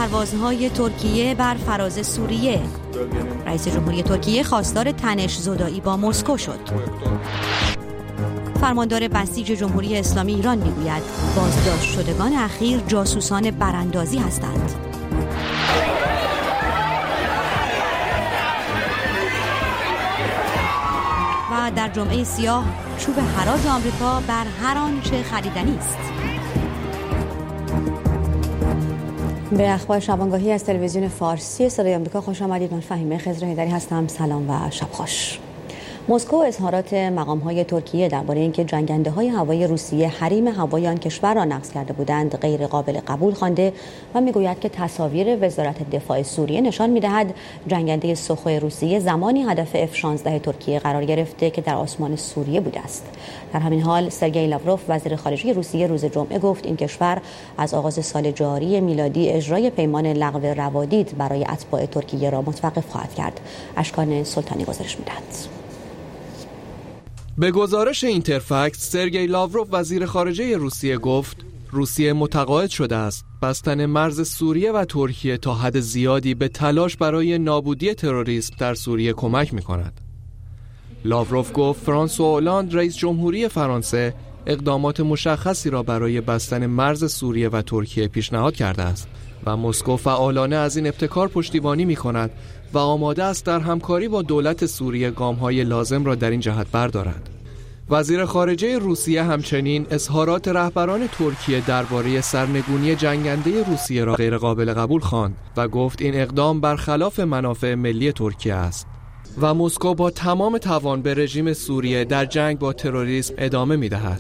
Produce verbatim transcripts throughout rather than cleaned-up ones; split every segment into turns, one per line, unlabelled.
پروازهای ترکیه بر فراز سوریه. رئیس جمهوری ترکیه خواستار تنش زدایی با مسکو شد. فرماندار بسیج جمهوری اسلامی ایران میگوید بازداشت شدگان اخیر جاسوسان براندازی هستند. و در جمعه سیاه چوب حراج آمریکا بر هر آنچه خریدنی است. به اخبار شبانگاهی از تلویزیون فارسی صدای آمریکا خوش آمدید. من فهیمه خضر هیدری هستم. سلام و شب خوش. مسکو اظهارات مقام‌های ترکیه درباره اینکه جنگنده‌های هوایی روسیه حریم هوایی آن کشور را نقض کرده بودند غیر قابل قبول خوانده و میگوید که تصاویر وزارت دفاع سوریه نشان می‌دهد جنگنده سوخوی روسیه زمانی هدف اف شانزده ترکیه قرار گرفته که در آسمان سوریه بوده است. در همین حال سرگئی لاوروف وزیر خارجه روسیه روز جمعه گفت این کشور از آغاز سال جاری میلادی اجرای پیمان لغو روادید برای اتباع ترکیه را متوقف خواهد کرد. اشکان سلطانی گزارش می‌دهد.
به گزارش اینترفکت، سرگئی لاوروف وزیر خارجه روسیه گفت روسیه متقاعد شده است بستن مرز سوریه و ترکیه تا حد زیادی به تلاش برای نابودی تروریسم در سوریه کمک می‌کند. لاوروف گفت فرانسوا اولاند رئیس جمهوری فرانسه اقدامات مشخصی را برای بستن مرز سوریه و ترکیه پیشنهاد کرده است و مسکو فعالانه از این ابتکار پشتیبانی می‌کند و آماده است در همکاری با دولت سوریه گام‌های لازم را در این جهت بردارد. وزیر خارجه روسیه همچنین اظهارات رهبران ترکیه درباره سرنگونی جنگنده روسیه را غیرقابل قبول خواند و گفت این اقدام برخلاف منافع ملی ترکیه است و مسکو با تمام توان به رژیم سوریه در جنگ با تروریسم ادامه می‌دهد.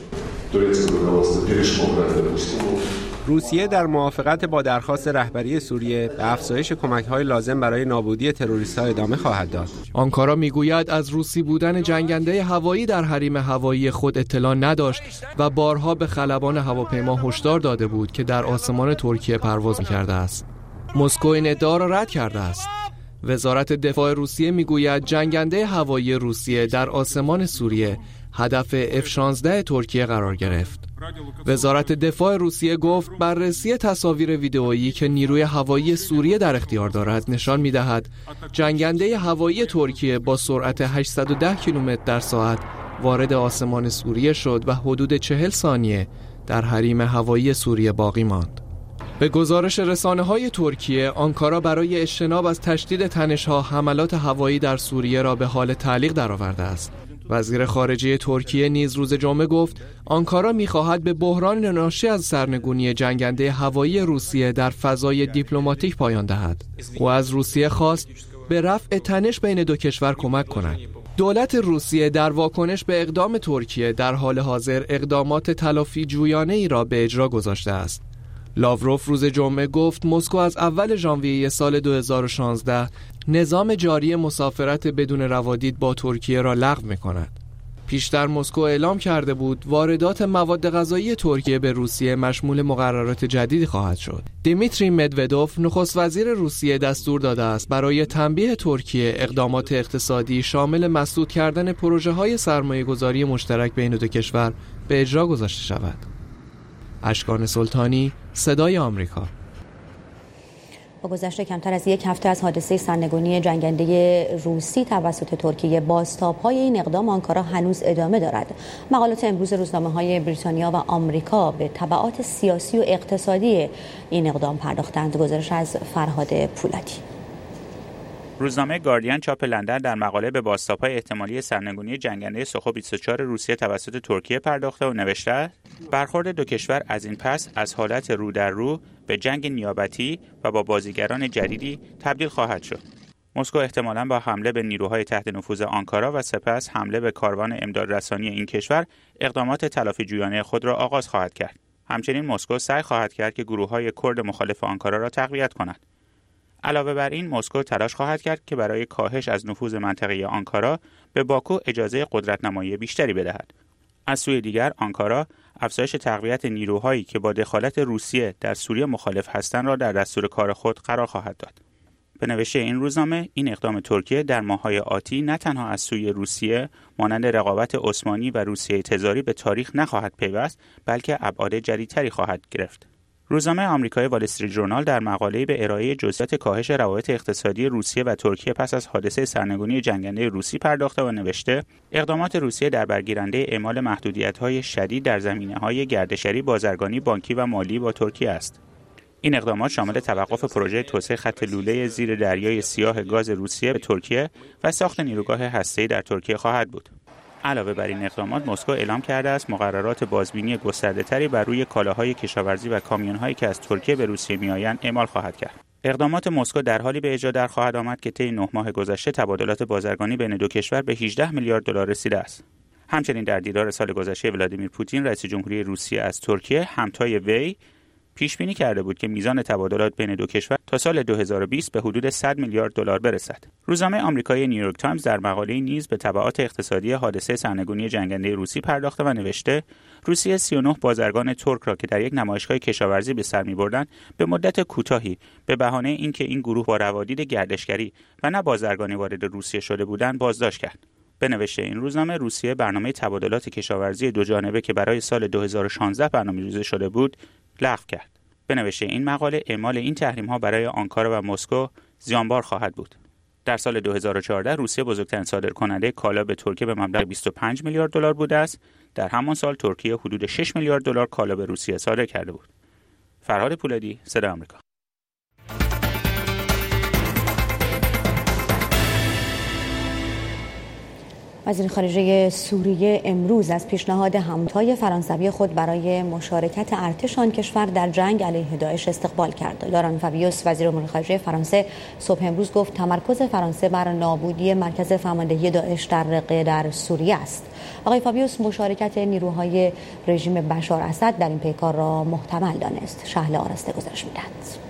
روسیه در موافقت با درخواست رهبری سوریه به افزایش کمک‌های لازم برای نابودی تروریست‌ها ادامه خواهد داد.
آنکارا میگوید از روسی بودن جنگنده هوایی در حریم هوایی خود اطلاع نداشت و بارها به خلبان هواپیما هشدار داده بود که در آسمان ترکیه پرواز می‌کرده است. مسکو این ادعا را رد کرده است. وزارت دفاع روسیه میگوید جنگنده هوایی روسیه در آسمان سوریه هدف اف شانزده ترکیه قرار گرفت. وزارت دفاع روسیه گفت بررسی تصاویر ویدئویی که نیروی هوایی سوریه در اختیار دارد نشان می‌دهد جنگنده هوایی ترکیه با سرعت هشتصد و ده کیلومتر در ساعت وارد آسمان سوریه شد و حدود چهل ثانیه در حریم هوایی سوریه باقی ماند. به گزارش رسانه‌های ترکیه، آنکارا برای اجتناب از تشدید تنش‌ها حملات هوایی در سوریه را به حال تعلیق درآورده است. وزیر خارجه ترکیه نیز روز جمعه گفت آنکارا می‌خواهد به بحران ناشی از سرنگونی جنگنده هوایی روسیه در فضای دیپلماتیک پایان دهد. او از روسیه خواست به رفع تنش بین دو کشور کمک کند. دولت روسیه در واکنش به اقدام ترکیه در حال حاضر اقدامات تلافی جویانه‌ای را به اجرا گذاشته است. لاوروف روز جمعه گفت مسکو از اول ژانویه سال دو هزار و شانزده نظام جاری مسافرت بدون روادید با ترکیه را لغو می‌کند. پیشتر مسکو اعلام کرده بود واردات مواد غذایی ترکیه به روسیه مشمول مقررات جدیدی خواهد شد. دیمیتری مدودوف نخست وزیر روسیه دستور داده است برای تنبیه ترکیه اقدامات اقتصادی شامل مسدود کردن پروژه‌های سرمایه‌گذاری مشترک بین دو کشور به اجرا گذاشته شود. اشکان سلطانی، صدای آمریکا.
با گذشت کمتر از یک هفته از حادثه سرنگونی جنگنده روسی توسط ترکیه، بازتاب‌های این اقدام آنکارا هنوز ادامه دارد. مقالات امروز روزنامه‌های بریتانیا و آمریکا به تبعات سیاسی و اقتصادی این اقدام پرداختند. گزارش از فرهاد پولادی.
روزنامه گاردین چاپ لندن در مقاله به بازتاب‌های احتمالی سرنگونی جنگنده سوخو بیست و چهار روسیه توسط ترکیه پرداخته و نوشته برخورد دو کشور از این پس از حالت رو در رو به جنگ نیابتی و با بازیگران جدیدی تبدیل خواهد شد. مسکو احتمالاً با حمله به نیروهای تحت نفوذ آنکارا و سپس حمله به کاروان امدادرسانی این کشور اقدامات تلافی جویانه خود را آغاز خواهد کرد. همچنین مسکو سعی خواهد کرد که گروه‌های کرد مخالف آنکارا را تقویت کند. علاوه بر این مسکو تلاش خواهد کرد که برای کاهش از نفوذ منطقه‌ای آنکارا به باکو اجازه قدرت‌نمایی بیشتری بدهد. از سوی دیگر آنکارا افزایش تقویت نیروهایی که با دخالت روسیه در سوریه مخالف هستند را در دستور کار خود قرار خواهد داد. به نوشته این روزنامه این اقدام ترکیه در ماه‌های آتی نه تنها از سوی روسیه مانند رقابت عثمانی و روسیه تزاری به تاریخ نخواهد پیوست، بلکه ابعاد جدیدتری خواهد گرفت. روزنامه آمریکایی وال استریت ژورنال در مقاله‌ای به ارائه جزئیات کاهش روابط اقتصادی روسیه و ترکیه پس از حادثه سرنگونی جنگنده روسی پرداخته و نوشته اقدامات روسیه در برگیرنده اعمال محدودیت‌های شدید در زمینه‌های گردشگری، بازرگانی، بانکی و مالی با ترکیه است. این اقدامات شامل توقف پروژه توسعه خط لوله زیر دریای سیاه گاز روسیه به ترکیه و ساخت نیروگاه هسته‌ای در ترکیه خواهد بود. علاوه بر این اقدامات، مسکو اعلام کرده است مقررات بازبینی گسترده‌تری بر روی کالاهای کشاورزی و کامیون‌هایی که از ترکیه به روسیه میآیند اعمال خواهد کرد. اقدامات مسکو در حالی به اجرا در خواهد آمد که طی نه ماه گذشته تبادلات بازرگانی بین دو کشور به هجده میلیارد دلار رسیده است. همچنین در دیدار سال گذشته ولادیمیر پوتین رئیس جمهوری روسیه از ترکیه همتای وی پیش بینی کرده بود که میزان تبادلات بین دو کشور تا سال دو هزار و بیست به حدود صد میلیارد دلار برسد. روزنامه آمریکایی نیویورک تایمز در مقاله‌ای نیز به تبعات اقتصادی حادثه سرنگونی جنگنده روسی پرداخته و نوشته روسیه سی و نه بازرگان ترک را که در یک نمایشگاه کشاورزی به سر می‌بردند به مدت کوتاهی به بهانه اینکه این گروه با روادید گردشگری و نه بازرگانی وارد روسیه شده بودند بازداشت کرد. به نوشته این روزنامه، روسیه برنامه تبادلات کشاورزی دو جانبه که برای سال دو هزار و شانزده برنامه‌ریزی شده بود لغو کرد. به نوشته این مقاله، اعمال این تحریم‌ها برای آنکارا و مسکو زیانبار خواهد بود. در سال دو هزار و چهارده روسیه بزرگترین صادرکننده کالا به ترکیه به مبلغ بیست و پنج میلیارد دلار بوده است. در همان سال ترکیه حدود شش میلیارد دلار کالا به روسیه صادر کرده بود. فرهاد پولادی، صدای آمریکا.
وزیر خارجه سوریه امروز از پیشنهاد همتای فرانسوی خود برای مشارکت ارتش آن کشور در جنگ علیه داعش استقبال کرد. لاران فابیوس وزیر امور خارجه فرانسه صبح امروز گفت تمرکز فرانسه بر نابودی مرکز فرماندهی داعش در رقه در سوریه است. آقای فابیوس مشارکت نیروهای رژیم بشار اسد در این پیکار را محتمل دانست. شهلا آرسته گزارش می‌دهد.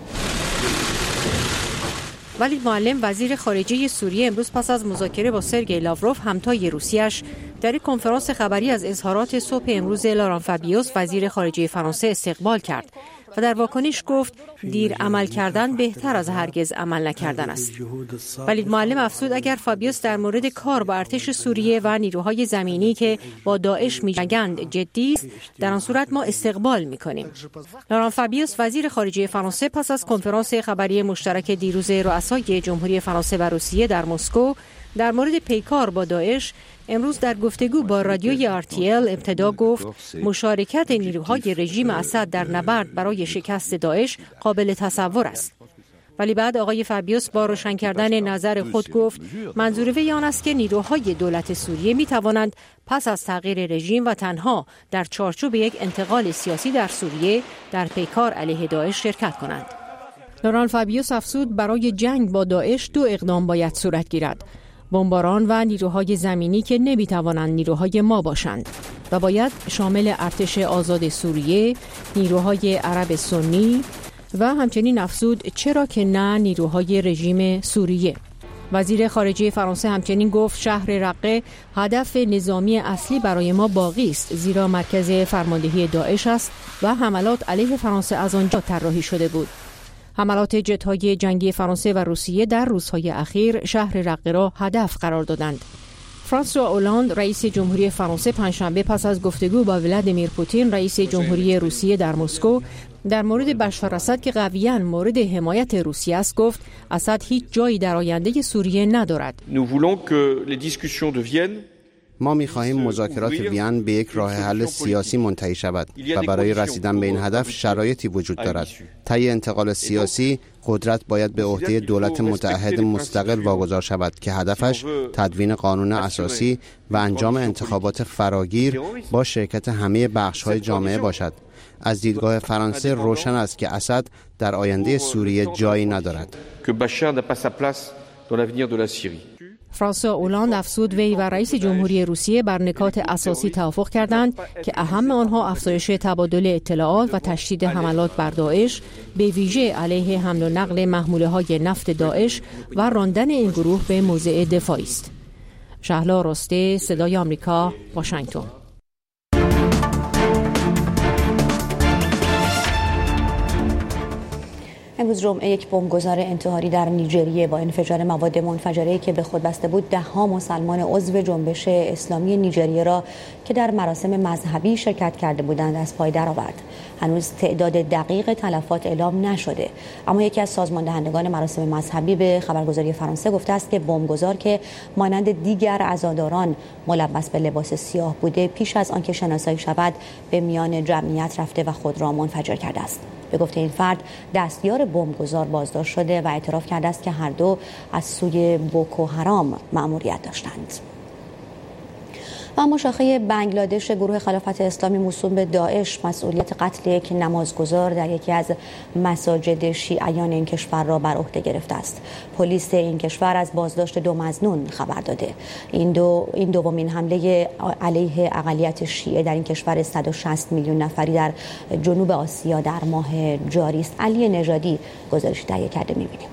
ولید معلم وزیر خارجه سوریه امروز پس از مذاکره با سرگئی لاوروف همتای روسیه‌اش در یک کنفرانس خبری از اظهارات صبح امروز لاران فابیوس وزیر خارجه فرانسه استقبال کرد و در واکنش گفت دیر عمل کردن بهتر از هرگز عمل نکردن است. ولید معلم افزود اگر فابیوس در مورد کار با ارتش سوریه و نیروهای زمینی که با داعش می‌جنگند جدی است، در آن صورت ما استقبال می‌کنیم. لاران فابیوس وزیر خارجه فرانسه پس از کنفرانس خبری مشترک دیروز رؤسای جمهوری فرانسه و روسیه در مسکو در مورد پیکار با داعش امروز در گفتگو با رادیوی آر تی ال ابتدا گفت مشارکت نیروهای رژیم اسد در نبرد برای شکست داعش قابل تصور است. ولی بعد آقای فابیوس با روشن کردن نظر خود گفت منظور وی آن است که نیروهای دولت سوریه می توانند پس از تغییر رژیم و تنها در چارچوب یک انتقال سیاسی در سوریه در پیکار علیه داعش شرکت کنند. لاران فابیوس افزود برای جنگ با داعش دو اقدام باید صورت گیرد: بمباران و نیروهای زمینی که نمیتوانند نیروهای ما باشند و باید شامل ارتش آزاد سوریه، نیروهای عرب سنی و همچنین افزود چرا که نه نیروهای رژیم سوریه. وزیر خارجه فرانسه همچنین گفت شهر رقه هدف نظامی اصلی برای ما باقی است، زیرا مرکز فرماندهی داعش است و حملات علیه فرانسه از آنجا طراحی شده بود. حملات جت‌های جنگی فرانسه و روسیه در روزهای اخیر شهر رقه را هدف قرار دادند. فرانسوا اولاند رئیس جمهوری فرانسه پنجشنبه پس از گفتگو با ولادیمیر پوتین رئیس جمهوری روسیه در مسکو در مورد بشار اسد که قویاً مورد حمایت روسیه است گفت اسد هیچ جایی در آینده سوریه ندارد.
ما می‌خواهیم مذاکرات وین به یک راه حل سیاسی منتهی شود و برای رسیدن به این هدف شرایطی وجود دارد. طی انتقال سیاسی قدرت باید به عهده دولت متحد مستقل واگذار شود که هدفش تدوین قانون اساسی و انجام انتخابات فراگیر با شرکت همه بخش‌های جامعه باشد. از دیدگاه فرانسه روشن است که اسد در آینده سوریه جایی ندارد.
فرانسوا اولاند افزود وی و رئیس جمهوری روسیه بر نکات اساسی توافق کردند که اهم آنها افزایش تبادل اطلاعات و تشدید حملات بر داعش به ویژه علیه حمل و نقل محموله‌های نفت داعش و راندن این گروه به موضع دفاعی است. شهلا راسته، صدای آمریکا، واشنگتن.
امروز جمعه یک بمبگذار انتحاری در نیجریه با انفجار مواد منفجره‌ای که به خود بسته بود ده ها مسلمان عضو جنبش اسلامی نیجریه را که در مراسم مذهبی شرکت کرده بودند از پای درآورد. هنوز تعداد دقیق تلفات اعلام نشده، اما یکی از سازماندهندگان مراسم مذهبی به خبرگزاری فرانسه گفته است که بمبگذار که مانند دیگر عزاداران ملبس به لباس سیاه بوده، پیش از آنکه شناسایی شود به میان جمعیت رفته و خود را منفجر کرده است. به گفته این فرد دستیار بمبگذار بازداشت شده و اعتراف کرده است که هر دو از سوی بوکو حرام مأموریت داشتند. و اما شاخه بنگلادش گروه خلافت اسلامی موسوم به داعش مسئولیت قتل یک نمازگزار در یکی از مساجد شیعیان این کشور را بر عهده گرفته است. پلیس این کشور از بازداشت دو مظنون خبر داده. این دو این دومین حمله علیه اقلیت شیعه در این کشور صد و شصت میلیون نفری در جنوب آسیا در ماه جاری است. علی نژادی گزارش تهیه کرده، می‌بینیم.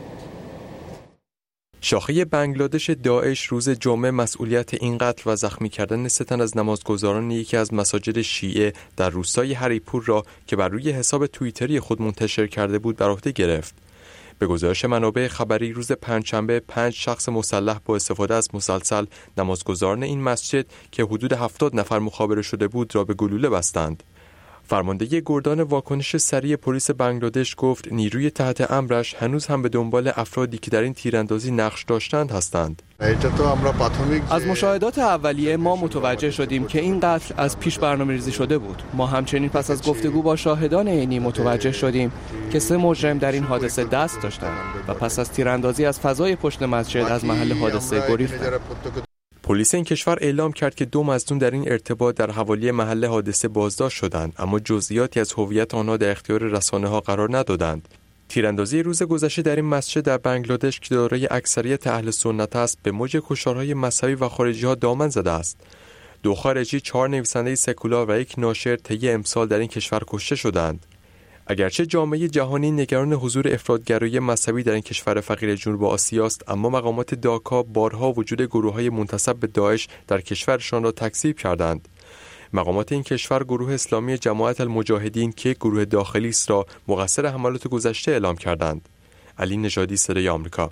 شاخه بنگلادش داعش روز جمعه مسئولیت این قتل و زخمی کردن سه تن از نمازگزاران یکی از مساجد شیعه در روستای هریپور را که بر روی حساب توییتری خود منتشر کرده بود بر عهده گرفت. به گزارش منابع خبری روز پنجشنبه پنج شخص مسلح با استفاده از مسلسل نمازگزاران این مسجد که حدود هفتاد نفر مخابره شده بود را به گلوله بستند. فرمانده گردان واکنش سریع پلیس بنگلادش گفت نیروی تحت امرش هنوز هم به دنبال افرادی که در این تیراندازی نقش داشتند هستند.
از مشاهدات اولیه ما متوجه شدیم که این قتل از پیش برنامه‌ریزی شده بود. ما همچنین پس از گفتگو با شاهدان عینی متوجه شدیم که سه مجرم در این حادثه دست داشتند و پس از تیراندازی از فضای پشت مسجد از محل حادثه گریختند.
پلیس این کشور اعلام کرد که دو مظنون در این ارتباط در حوالی محل حادثه بازداشت شدند، اما جزئیاتی از هویت آنها در اختیار رسانه‌ها قرار ندادند. تیراندازی روز گذشته در این مسجد در بنگلادش که دارای اکثریت اهل سنت است، به موج کشتارهای مذهبی و خارجی‌ها دامن زده است. دو خارجی، چهار نویسنده سکولار و یک ناشر طی امسال در این کشور کشته شدند. اگرچه جامعه جهانی نگران حضور افراط‌گرایی مذهبی در این کشور فقیر جنوب آسیا است، اما مقامات داکا بارها وجود گروه‌های منتسب به داعش در کشورشان را تکذیب کردند. مقامات این کشور گروه اسلامی جماعت المجاهدین که گروه داخلی است را مقصر حملات گذشته اعلام کردند. علی نژادی، صدای آمریکا.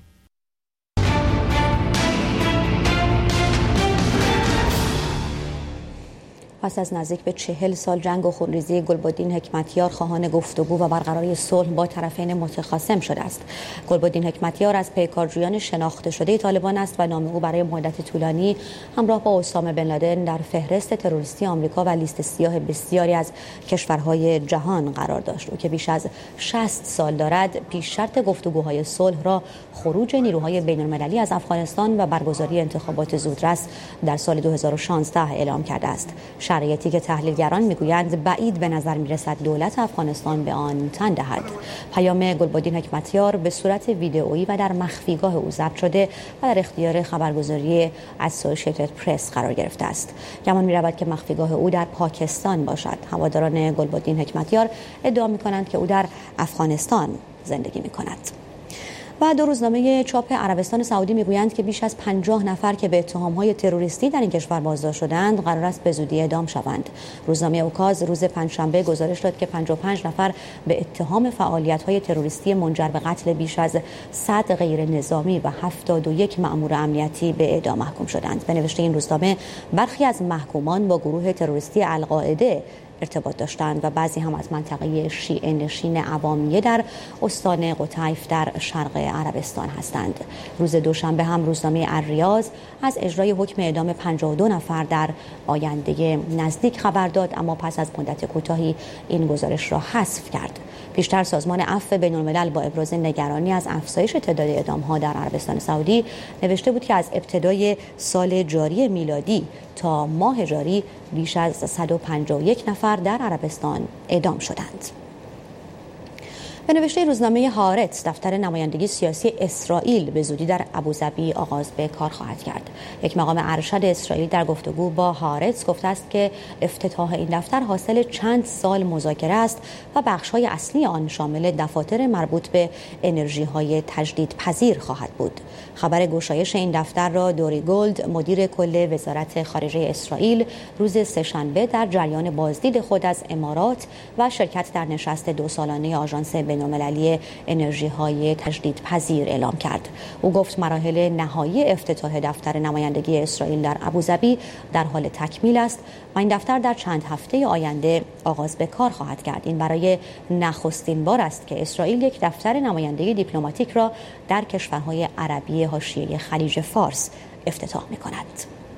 پس از نزدیک به چهل سال جنگ و خونریزی، گلبدین حکمتیار خواهان گفتگو و برقراری صلح با طرفین متخاصم شده است. گلبدین حکمتیار از پیکارجویان شناخته شده طالبان است و نام او برای مدت طولانی همراه با اسامه بن لادن در فهرست تروریستی آمریکا و لیست سیاه بسیاری از کشورهای جهان قرار داشت. او که بیش از شصت سال دارد پیش شرط گفتگوهای صلح را خروج نیروهای بین‌المللی از افغانستان و برگزاری انتخابات زودرس در سال دو هزار و شانزده اعلام کرده است. شرایطی که تحلیلگران میگویند بعید به نظر میرسد دولت افغانستان به آن تن دهد. پیام گلبدین حکمتیار به صورت ویدئویی و در مخفیگاه او ضبط شده و در اختیار خبرگزاری اسوسییتد پرس قرار گرفته است. گمان می‌رود که مخفیگاه او در پاکستان باشد. هواداران گلبدین حکمتیار ادعا می‌کنند که او در افغانستان زندگی می‌کند. و دو روزنامه چاپ عربستان سعودی میگویند که بیش از پنجاه نفر که به اتهام‌های تروریستی در این کشور بازداشت شدند قرار است به زودی اعدام شوند. روزنامه اوکاز روز پنجشنبه گزارش داد که پنجاه و پنج نفر به اتهام فعالیت‌های تروریستی منجر به قتل بیش از صد غیر نظامی و هفتاد و یک مأمور امنیتی به اعدام محکوم شدند. به نوشته این روزنامه برخی از محکومان با گروه تروریستی القاعده ارتباط داشتند و بعضی هم از منطقه شیعه نشین عوامیه در استان قطیف در شرق عربستان هستند. روز دوشنبه هم روزنامه الریاض از اجرای حکم اعدام پنجاه و دو نفر در آینده نزدیک خبر داد، اما پس از مدت کوتاهی این گزارش را حذف کرد. پیشتر سازمان عفو بین‌الملل با ابراز نگرانی از افزایش تعداد اعدام‌ها در عربستان سعودی نوشته بود که از ابتدای سال جاری میلادی تا ماه جاری بیش از صد و پنجاه و یک نفر در عربستان اعدام شدند. به نوشته روزنامه هارتز، دفتر نمایندگی سیاسی اسرائیل به زودی در ابوظبی آغاز به کار خواهد کرد. یک مقام ارشد اسرائیلی در گفتگو با هارتز گفته است که افتتاح این دفتر حاصل چند سال مذاکره است و بخش‌های اصلی آن شامل دفاتر مربوط به انرژی‌های تجدیدپذیر خواهد بود. خبر گشایش این دفتر را دوری گولد، مدیر کل وزارت خارجه اسرائیل، روز سه‌شنبه در جریان بازدید خود از امارات و شرکت در نشست دو سالانه آژانس بین‌المللی انرژی‌های تجدیدپذیر اعلام کرد. او گفت مراحل نهایی افتتاح دفتر نمایندگی اسرائیل در ابوظبی در حال تکمیل است و این دفتر در چند هفته آینده آغاز به کار خواهد کرد. این برای نخستین بار است که اسرائیل یک دفتر نمایندگی دیپلماتیک را در کشورهای عربی حاشیه خلیج فارس افتتاح می‌کند.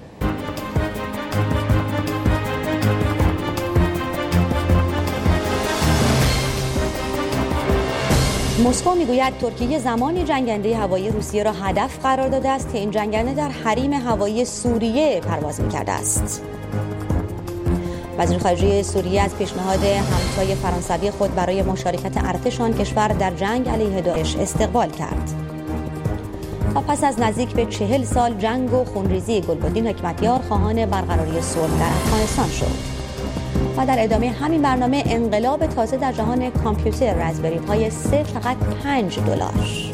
مسکو میگوید ترکیه زمانی جنگنده هوایی روسیه را هدف قرار داده است که این جنگنده در حریم هوایی سوریه پرواز می‌کرده است. وزیر خارجه سوریه از پیشنهاد همتای فرانسوی خود برای مشارکت ارتش آن کشور در جنگ علیه داعش استقبال کرد. و پس از نزدیک به چهل سال جنگ و خونریزی، گلبدین حکمتیار خواهان برقراری صلح در افغانستان شد. و در ادامه همین برنامه انقلاب تازه در جهان کامپیوتر، رزبری پای سه فقط پنج دلار.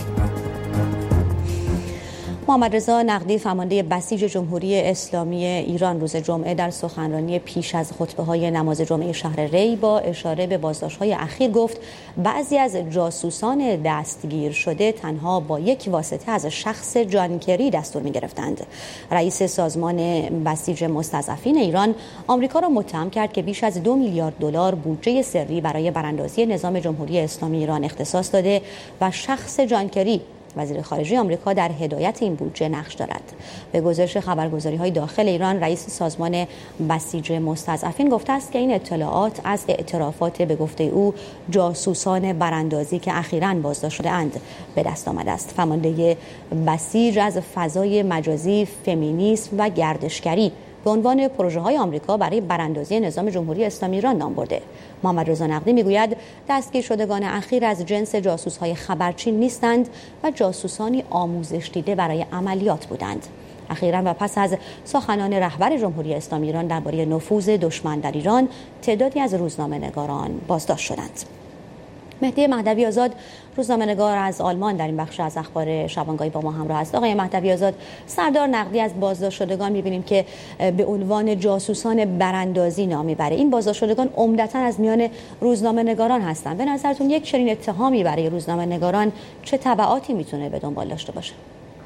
محمد رضا نقدی فرمانده بسیج جمهوری اسلامی ایران روز جمعه در سخنرانی پیش از خطبه‌های نماز جمعه شهر ری با اشاره به بازداشت‌های اخیر گفت بعضی از جاسوسان دستگیر شده تنها با یک واسطه از شخص جان کری دستور می‌گرفتند. رئیس سازمان بسیج مستضعفین ایران آمریکا را متهم کرد که بیش از دو میلیارد دلار بودجه سری برای براندازی نظام جمهوری اسلامی ایران اختصاص داده و شخص جان کری وزیر خارجه آمریکا در هدایت این بودجه نقش دارد. به گزارش خبرگزاری‌های داخل ایران، رئیس سازمان بسیج مستضعفین گفته است که این اطلاعات از اعترافات به گفته او جاسوسان براندازی که اخیراً بازداشت شده‌اند به دست آمده است. فرمانده بسیج از فضای مجازی، فمینیسم و گردشگری به عنوان پروژه‌های آمریکا برای براندازی نظام جمهوری اسلامی ایران نام برده. محمد رضا نقدی میگوید دستگیر شدگان اخیر از جنس جاسوس‌های خبرچین نیستند و جاسوسانی آموزش دیده برای عملیات بودند. اخیراً و پس از سخنان رهبر جمهوری اسلامی ایران درباره نفوذ دشمن در ایران، تعدادی از روزنامه‌نگاران بازداشت شدند. مهدی مهدوی آزاد روزنامه‌نگار از آلمان در این بخش از اخبار شبانگاهی با ما همراه است. آقای مهدوی آزاد، سردار نقدی از بازداشت شدگان می‌بینیم که به عنوان جاسوسان براندازی نام می‌بره. این بازداشت شدگان عمدتاً از میان روزنامه‌نگاران هستند. به نظرتون یک چنین اتهامی برای روزنامه‌نگاران چه تبعاتی میتونه به دنبال داشته باشه؟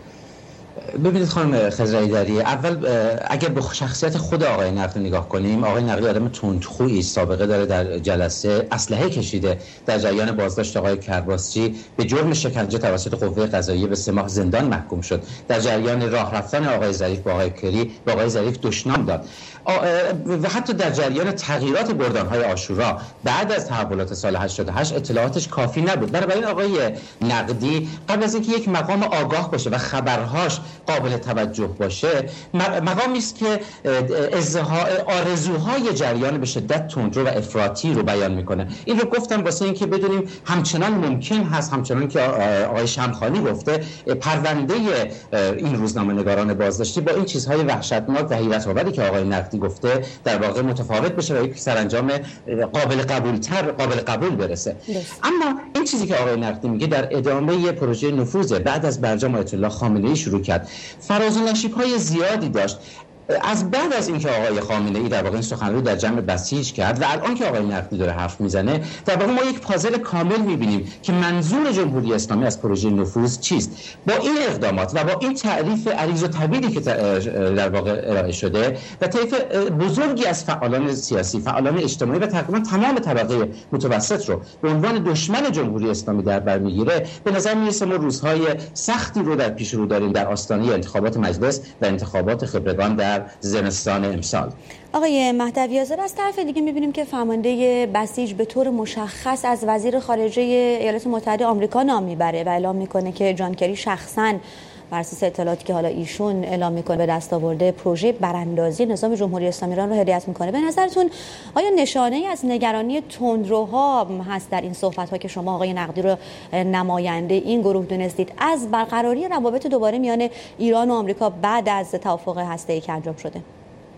ببینید خانم خضرایی‌دری، اول اگر به شخصیت خود آقای نقدی نگاه کنیم، آقای نقدی آدم تندخویی، سابقه داره در جلسه اسلحه کشیده. در جریان بازداشت آقای کرباسچی به جرم شکنجه توسط قوه قضاییه به سه ماه زندان محکوم شد. در جریان راه رفتن آقای ظریف با آقای کری با آقای ظریف دشنام داد. و حتی در جریان تغییرات گردان‌های عاشورا بعد از تحولات سال هشتاد و هشت اطلاعاتش کافی نبود. بنابراین آقای نقدی قبل از اینکه یک مقام آگاه باشه و خبرهاش قابل توجه باشه، مقامی است که آرزوهای جریان به شدت تندرو و افراطی رو بیان میکنه. این رو گفتم واسه اینکه بدونیم همچنان ممکن هست، همچنان که آقای شمخانی گفته، پرونده این روزنامه‌نگاران بازداشتی با این چیزهای وحشتناک و حیرت‌آوری که آقای نقدی گفته در واقع متفاوت بشه و یک سرانجام قابل قبولتر قابل قبول برسه. دست. اما این چیزی که آقای نقدی میگه در ادامه پروژه نفوذ بعد از برجام آیت الله خامنه‌ای شروع کرد، فراز و نشیب‌های زیادی داشت. از بعد از اینکه آقای خامنه‌ای در واقع این سخنرانی در جمع بسیج کرد و الان که آقای نقدی داره حرف میزنه، در واقع ما یک پازل کامل میبینیم که منظور جمهوری اسلامی از پروژه نفوذ چیست. با این اقدامات و با این تعریف عریض و طویلی که در واقع ارائه شده و طیف بزرگی از فعالان سیاسی، فعالان اجتماعی و تقریبا تمام طبقه متوسط رو به عنوان دشمن جمهوری اسلامی در بر میگیره، به نظر میرسه ما روزهای سختی رو در پیش رو داریم در آستانه انتخابات مجلس و انتخابات خبرگان در زمستان امسال.
آقای مهدوی آزاد، از طرف دیگه می‌بینیم که فرمانده بسیج به طور مشخص از وزیر خارجه ایالات متحده آمریکا نام میبره و اعلام میکنه که جان کری شخصاً بر اساس اطلاعاتی که حالا ایشون اعلام میکنه به دست آورده پروژه براندازی نظام جمهوری اسلامی ایران رو هدایت میکنه. به نظرتون آیا نشانه‌ای از نگرانی تندروها هست در این صحبت‌ها که شما آقای نقدی رو نماینده این گروه دونستید از برقراری روابط دوباره میان ایران و آمریکا بعد از توافق هسته‌ای که انجام شده؟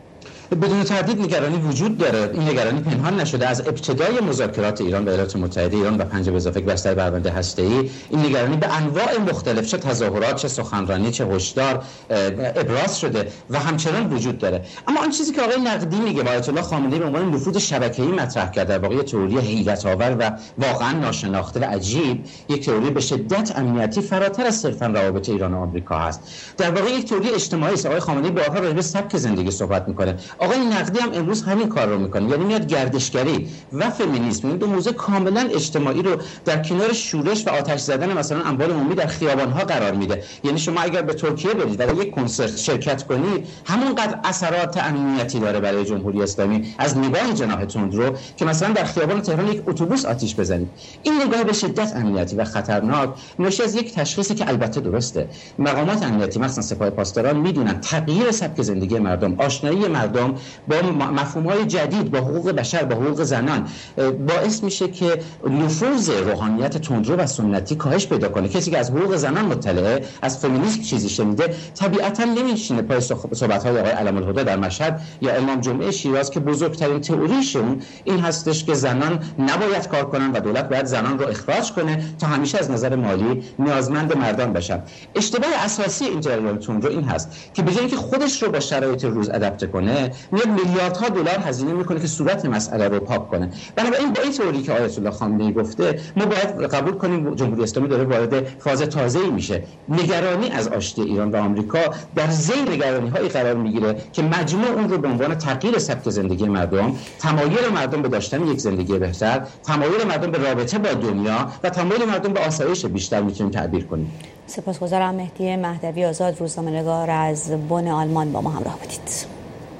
بدون تردید نگرانی وجود داره. این نگرانی پنهان نشده. از ابتدای مذاکرات ایران و ایالات متحده، ایران و پنج به اضافه بستر پرونده هسته‌ای، این نگرانی به انواع مختلف، چه تظاهرات، چه سخنرانی، چه هشدار ابراز شده و همچنان وجود داره. اما آن چیزی که آقای نقدی میگه، آیت الله خامنه‌ای به عنوان نفوذ شبکه‌ای مطرح کرده، در واقع تئوری حیرت‌آور و واقعا ناشناخته و عجیب، یک تئوری به شدت امنیتی فراتر از صرفاً روابط ایران و آمریکا هست. در واقع یک تئوری اجتماعی است. آقای خامنه‌ای بارها راجع به سبک زندگی صحبت میکنه. آقای نقدی هم امروز همین کار رو میکنه، یعنی میاد گردشگری و فمینیسم، این دو موضوع کاملا اجتماعی رو در کنار شورش و آتش زدن مثلا اموال عمومی در خیابان‌ها قرار میده. یعنی شما اگر به ترکیه برید و در یک کنسرت شرکت کنید، همونقدر اثرات امنیتی داره برای جمهوری اسلامی از نگاه جناح تندرو که مثلا در خیابان تهران یک اتوبوس آتش بزنید. این نگاه به شدت امنیتی و خطرناک ناشی از یک تشخیصی که البته درسته. مقامات امنیتی مثلا سپاه پاسداران میدونن تغییر سبک زندگی مردم، آشنایی مردم با مفهوم‌های جدید، با حقوق بشر، با حقوق زنان باعث میشه که نفوذ روحانیت تندرو و سنتی کاهش پیدا کنه. کسی که از حقوق زنان مطلعه، از فمینیسم چیزی شنیده، طبیعتاً نمیشینه پای صحبت‌های آقای علم الهدی در مشهد یا امام جمعه شیراز که بزرگترین تئوریشون این هستش که زنان نباید کار کنن و دولت باید زنان رو اخراج کنه تا همیشه از نظر مالی نیازمند مردان بشن. اشتباه اساسی این جریان تندرو این هست که به جای اینکه خودش رو با شرایط روز ادپته کنه، میاد میلیاردها دلار هزینه میکنه که صورت مسئله رو پاک کنه. بنابراین با این تئوری که آیت الله خامنه‌ای گفته، ما باید قبول کنیم جمهوری اسلامی داره وارد فاز تازه‌ای میشه. نگرانی از آشتی ایران و آمریکا در زیر نگرانی‌های قرار میگیره که مجموع اون رو به عنوان تغییر سبک زندگی مردم، تمایل مردم به داشتن یک زندگی بهتر، تمایل مردم به رابطه با دنیا و تمایل مردم به آسایش بیشتر میتونیم تعبیر کنیم.
سپاسگزارم. مهدی مهدوی آزاد، روزنامه‌نگار از بن آلمان، با ما همراه بودید.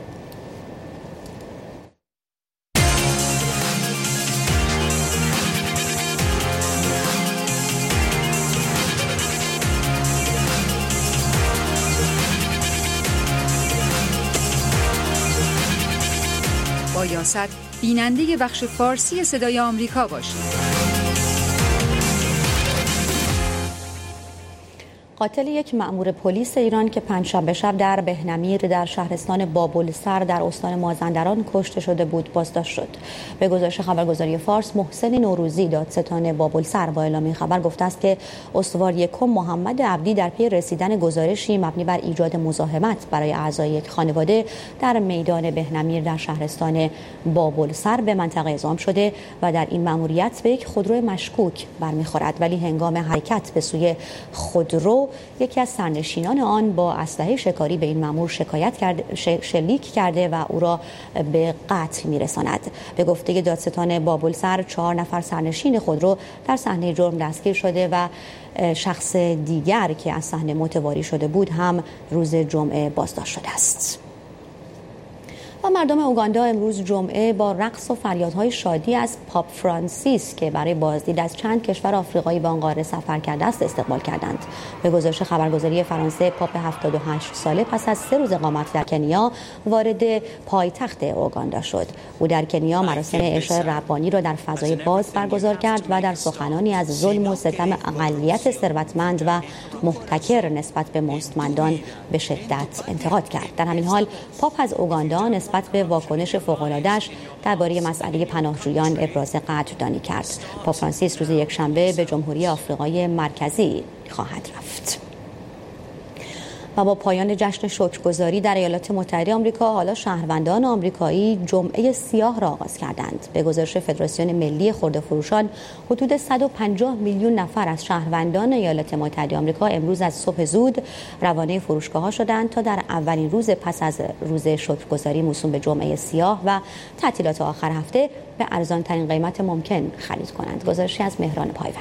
با یاست بیننده بخش فارسی صدای آمریکا باشید.
قاتل یک مأمور پلیس ایران که پنجشنبه شب در بهنمیر در شهرستان بابلسر در استان مازندران کشته شده بود بازداشت شد. به گزارش خبرگزاری فارس، محسن نوروزی، دادستان بابلسر، با اعلام این خبر گفته است که استوار یکم محمد عبدی در پی رسیدن گزارشی مبنی بر ایجاد مزاحمت برای اعضای یک خانواده در میدان بهنمیر در شهرستان بابلسر به منطقه اعزام شده و در این مأموریت به یک خودرو مشکوک برمیخورد، ولی هنگام حرکت به سوی خودرو یکی از سرنشینان آن با اسلحه شکاری به این مأمور شکایت کرده، شلیک کرده و او را به قتل میرساند. به گفته دادستان بابلسر، چهار نفر سرنشین خودرو در صحنه جرم دستگیر شده و شخص دیگر که از صحنه متواری شده بود هم روز جمعه بازداشت شده است. و مردم اوگاندا امروز جمعه با رقص و فریادهای شادی از پاپ فرانسیس که برای بازدید از چند کشور آفریقایی به آن قاره سفر کرده است استقبال کردند. به گزارش خبرگزاری فرانسه، پاپ هفتاد و هشت ساله پس از سه روز اقامت در کنیا وارد پایتخت اوگاندا شد. او در کنیا مراسم عشای ربانی را در فضای باز برگزار کرد و در سخنانی از ظلم و ستم اقلیت ثروتمند و محتکر نسبت به مستمندان به شدت انتقاد کرد. در همین حال پاپ از اوگاندا نسبت به واکنش فوق‌العاده‌اش درباره مسئله پناهجویان ابراز قدردانی کرد. پاپ فرانسیس روز یکشنبه به جمهوری آفریقای مرکزی خواهد رفت. و با پایان جشن شکرگزاری در ایالات متحده آمریکا، حالا شهروندان آمریکایی جمعه سیاه را آغاز کردند. به گزارش فدراسیون ملی خرده فروشان، حدود صد و پنجاه میلیون نفر از شهروندان ایالات متحده آمریکا امروز از صبح زود روانه فروشگاه‌ها شدند تا در اولین روز پس از روز شکرگزاری موسوم به جمعه سیاه و تعطیلات آخر هفته به ارزان‌ترین قیمت ممکن خرید کنند. گزارشی از مهران پایور.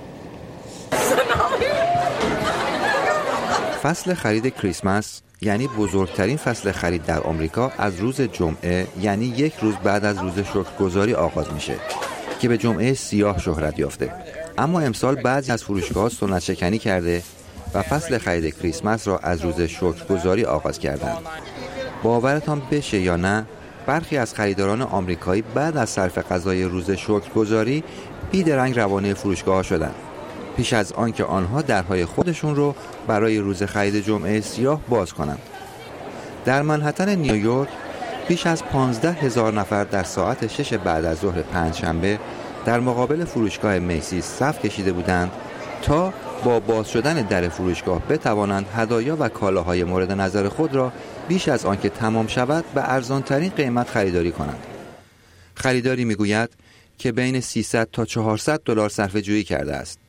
فصل خرید کریسمس یعنی بزرگترین فصل خرید در آمریکا از روز جمعه، یعنی یک روز بعد از روز شکرگزاری آغاز میشه که به جمعه سیاه شهرت یافته. اما امسال بعضی از فروشگاه‌ها سنت شکنی کرده و فصل خرید کریسمس را از روز شکرگزاری آغاز کردند. باورتان بشه یا نه، برخی از خریداران آمریکایی بعد از صرف غذای روز شکرگزاری بیدرنگ روانه فروشگاه‌ها شدند، پیش از آن که آنها درهای خودشون رو برای روز خرید جمعه سیاه باز کنند. در منهتن نیویورک بیش از پانزده هزار نفر در ساعت شش بعد از ظهر پنجشنبه در مقابل فروشگاه میسیز صف کشیده بودند تا با باز شدن در فروشگاه بتوانند هدایا و کالاهای مورد نظر خود را بیش از آنکه تمام شود به ارزانترین قیمت خریداری کنند. خریداری میگوید که بین سیصد تا چهارصد دلار صرفه جویی کرده است.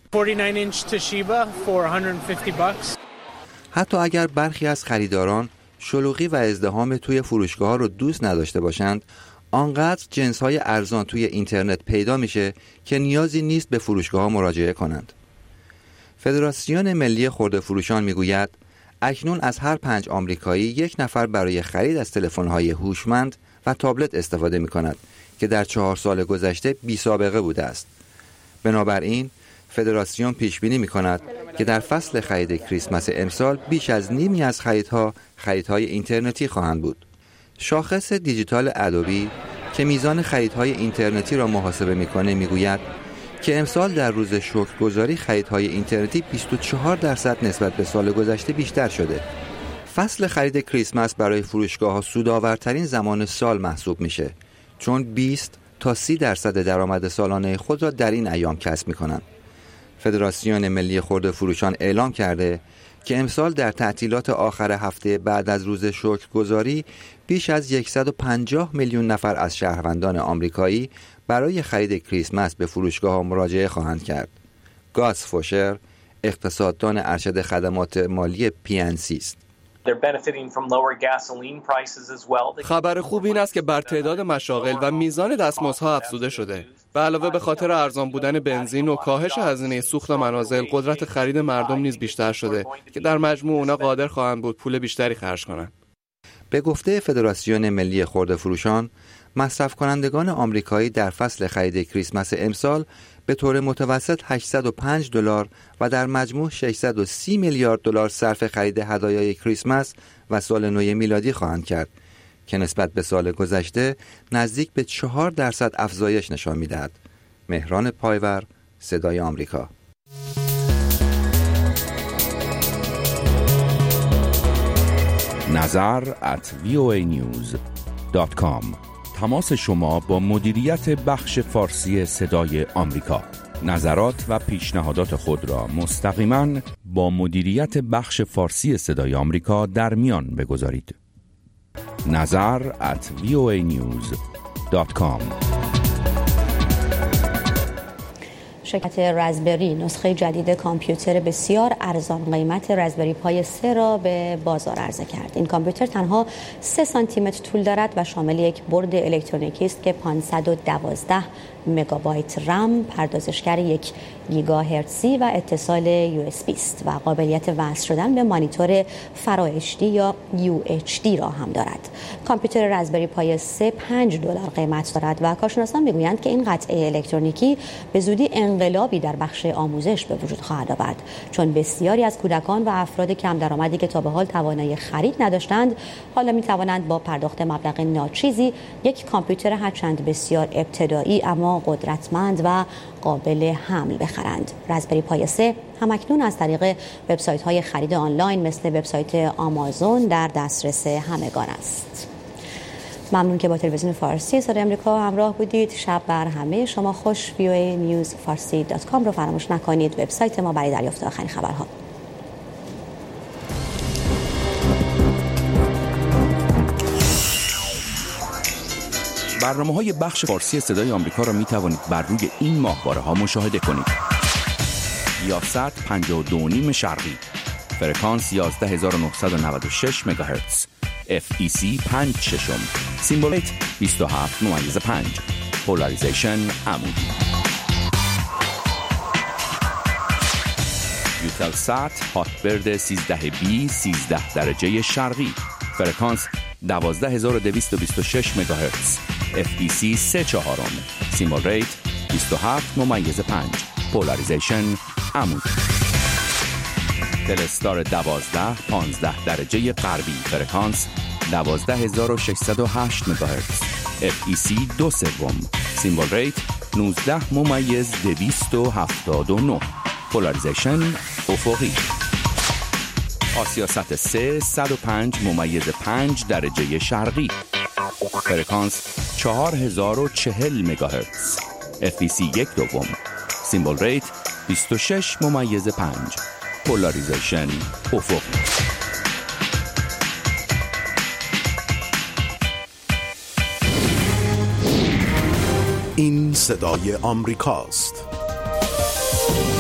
حتی اگر برخی از خریداران شلوغی و ازدحام توی فروشگاه رو دوست نداشته باشند، آنقدر جنس‌های ارزان توی اینترنت پیدا میشه که نیازی نیست به فروشگاه مراجعه کنند. فدراسیون ملی خرده فروشان میگوید اکنون از هر پنج آمریکایی یک نفر برای خرید از تلفن‌های هوشمند و تابلت استفاده می‌کند که در چهار سال گذشته بی سابقه بوده است. بنابراین فدراسیون پیش بینی می‌کند که در فصل خرید کریسمس امسال بیش از نیمی از خریدها خریدهای اینترنتی خواهند بود. شاخص دیجیتال ادوبی که میزان خریدهای اینترنتی را محاسبه می‌کند میگوید که امسال در روز شکرگزاری خریدهای اینترنتی بیست و چهار درصد نسبت به سال گذشته بیشتر شده. فصل خرید کریسمس برای فروشگاه‌ها سودآورترین زمان سال محسوب میشه، چون بیست تا سی درصد درآمد سالانه خود را در این ایام کسب می‌کنند. فدراسیون ملی خرده فروشان اعلام کرده که امسال در تعطیلات آخر هفته بعد از روز شکرگزاری بیش از صد و پنجاه میلیون نفر از شهروندان آمریکایی برای خرید کریسمس به فروشگاه‌ها مراجعه خواهند کرد. گاس فوشر، اقتصاددان ارشد خدمات مالی پی ان سی است.
خبر خوب این است که بر تعداد مشاغل و میزان دستمزدها افزوده شده. به علاوه به خاطر ارزان بودن بنزین و کاهش هزینه سوخت منازل، قدرت خرید مردم نیز بیشتر شده که در مجموع اونا قادر خواهند بود پول بیشتری خرج کنند.
به گفته فدراسیون ملی خرده فروشان، مصرف کنندگان آمریکایی در فصل خرید کریسمس امسال به طور متوسط هشتصد و پنج دلار و در مجموع ششصد و سی میلیارد دلار صرف خرید هدایای کریسمس و سال نو میلادی خواهند کرد که نسبت به سال گذشته نزدیک به چهار درصد افزایش نشان می‌دهد. مهران پایور، صدای آمریکا.
نظر ات وی او ای نیوز دات کام. تماس شما با مدیریت بخش فارسی صدای آمریکا. نظرات و پیشنهادات خود را مستقیما با مدیریت بخش فارسی صدای آمریکا در میان بگذارید. نظر ات وی او ای نیوز دات کام.
شرکت رزبری نسخه جدید کامپیوتر بسیار ارزان قیمت رزبری پای سه را به بازار عرضه کرد. این کامپیوتر تنها سه سانتی متر طول دارد و شامل یک برد الکترونیکی است که پانصد و دوازده مگابایت رم، پردازشگر یک گیگاهرتزی و اتصال یو اس بی است و قابلیت وصل شدن به مانیتور فرا اچ دی یا یو اچ دی را هم دارد. کامپیوتر رزبری پای سه پنج دلار قیمت دارد و کارشناسان میگویند که این قطعه الکترونیکی به زودی انقلابی در بخش آموزش به وجود خواهد آورد، چون بسیاری از کودکان و افراد کم درآمدی که تا به حال توانایی خرید نداشتند حالا می توانند با پرداخت مبلغ ناچیزی یک کامپیوتر هرچند بسیار ابتدایی اما قدرتمند و قابل حمل بخرند. رزبری پای سه همکنون از طریق وبسایت‌های خرید آنلاین مثل وبسایت آمازون در دسترس همگان است. ممنون که با تلویزیون فارسی صدای آمریکا همراه بودید. شب بر همه شما خوش. وی او ای نیوز فارسی دات کام رو فراموش نکنید، وبسایت ما برای دریافت آخرین خبرها.
برنامه‌های بخش فارسی صدای آمریکا را می توانید بر روی این ماهواره‌ها مشاهده کنید. یاست پنجاه و دو و نیم شرقی، فرکانس یازده هزار و نهصد و نود و شش مگاهرتز، اف ای سی پنج ششم، سیمبل ریت بیست و هفت ممیز پنج، پولاریزیشن عمودی. یوتلسات هاتبرد سیزده بی سیزده درجه شرقی، فرکانس دوازده هزار و دویست و بیست و شش مگاهرتز، اف ای سی سه چهارم، سیمبل ریت بیست و هفت ممیز پنج، پولاریزیشن عمودی. دلستار دوازده پانزده درجه غربی، فرکانس دوازده هزار و ششصد و هشت مگاهرتز، اف ای سی دو سوم، سیمبل ریت نوزده ممیز دویست و هفتاد و نه، پولاریزیشن افقی. آسیاست سه صد و پنج ممیز پنج درجه شرقی، فرکانس چهار هزار و چهل مگاهرتز، اف ای سی یک دوم، سیمبل ریت بیست و شش ممیز پنج، پولاریزیشن افق.
این صدای آمریکاست.